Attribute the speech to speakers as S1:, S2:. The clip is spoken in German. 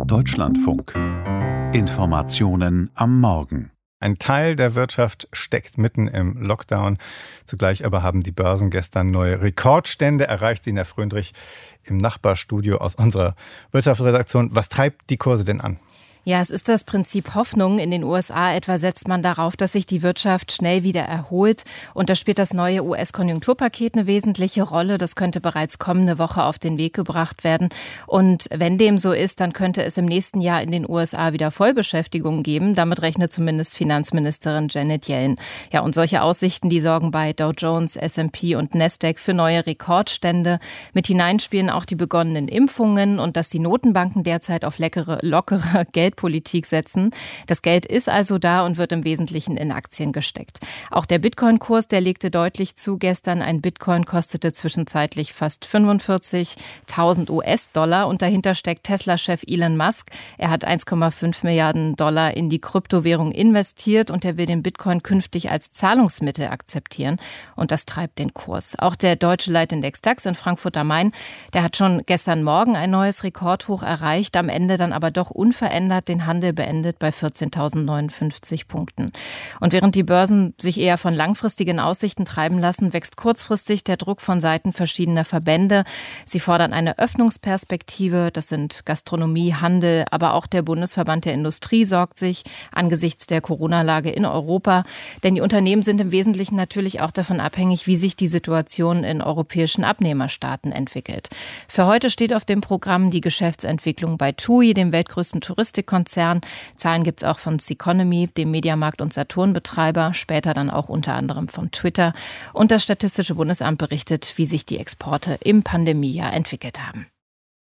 S1: Deutschlandfunk. Informationen am Morgen.
S2: Ein Teil der Wirtschaft steckt mitten im Lockdown. Zugleich aber haben die Börsen gestern neue Rekordstände erreicht. Sina Fröndrich im Nachbarstudio aus unserer Wirtschaftsredaktion. Was treibt die Kurse denn an?
S3: Ja, es ist das Prinzip Hoffnung. In den USA etwa setzt man darauf, dass sich die Wirtschaft schnell wieder erholt. Und da spielt das neue US-Konjunkturpaket eine wesentliche Rolle. Das könnte bereits kommende Woche auf den Weg gebracht werden. Und wenn dem so ist, dann könnte es im nächsten Jahr in den USA wieder Vollbeschäftigung geben. Damit rechnet zumindest Finanzministerin Janet Yellen. Ja, und solche Aussichten, die sorgen bei Dow Jones, S&P und Nasdaq für neue Rekordstände. Mit hineinspielen auch die begonnenen Impfungen und dass die Notenbanken derzeit auf lockere Geldpolitik setzen. Das Geld ist also da und wird im Wesentlichen in Aktien gesteckt. Auch der Bitcoin-Kurs, der legte deutlich zu gestern. Ein Bitcoin kostete zwischenzeitlich fast 45.000 US-Dollar und dahinter steckt Tesla-Chef Elon Musk. Er hat 1,5 Milliarden Dollar in die Kryptowährung investiert und er will den Bitcoin künftig als Zahlungsmittel akzeptieren und das treibt den Kurs. Auch der deutsche Leitindex DAX in Frankfurt am Main, der hat schon gestern Morgen ein neues Rekordhoch erreicht, am Ende dann aber doch unverändert den Handel beendet bei 14.059 Punkten. Und während die Börsen sich eher von langfristigen Aussichten treiben lassen, wächst kurzfristig der Druck von Seiten verschiedener Verbände. Sie fordern eine Öffnungsperspektive, das sind Gastronomie, Handel, aber auch der Bundesverband der Industrie sorgt sich angesichts der Corona-Lage in Europa. Denn die Unternehmen sind im Wesentlichen natürlich auch davon abhängig, wie sich die Situation in europäischen Abnehmerstaaten entwickelt. Für heute steht auf dem Programm die Geschäftsentwicklung bei TUI, dem weltgrößten Touristikkonzern. Zahlen gibt es auch von Ceconomy, dem Mediamarkt- und Saturn-Betreiber, später dann auch unter anderem von Twitter. Und das Statistische Bundesamt berichtet, wie sich die Exporte im Pandemiejahr entwickelt haben.